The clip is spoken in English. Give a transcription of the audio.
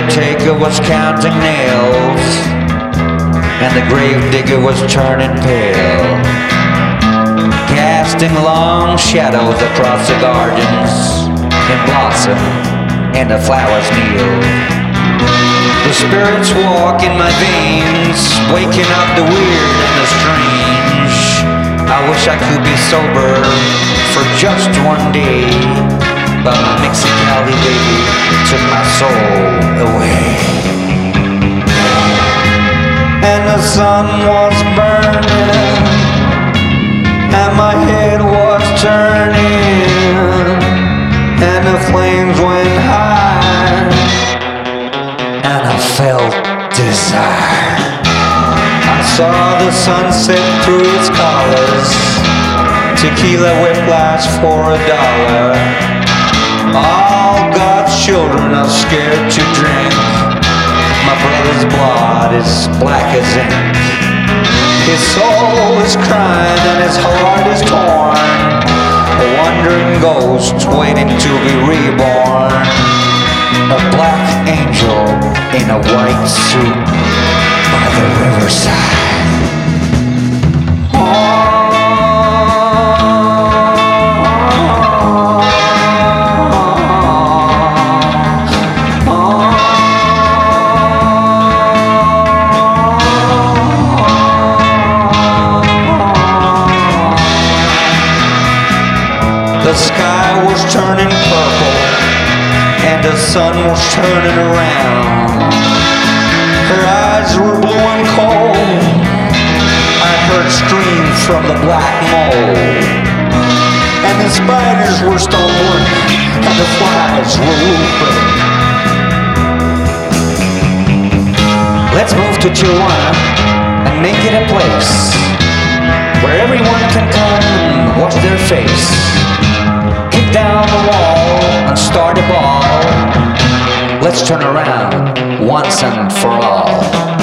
caretaker was counting nails, and the grave digger was turning pale, casting long shadows across the gardens in blossom and the flowers kneel. The spirits walk in my veins, waking up the weird and the strange. I wish I could be sober for just one day, but my Mexicali baby took my soul away. And the sun was burning, and my head was turning, and the flames went high, and I felt desire. I saw the sunset through its colors, tequila whiplash for $1. All God's children are scared to drink. My brother's blood is black as ink. His soul is crying and his heart is torn, a wandering ghost waiting to be reborn. A black angel in a white suit by the riverside. The sky was turning purple, and the sun was turning around. Her eyes were blue and cold. I heard screams from the black mold, and the spiders were stumbling, and the flies were whooping. Let's move to Tijuana and make it a place where everyone can come and wash their face. Kick down the wall and start a ball. Let's turn around once and for all.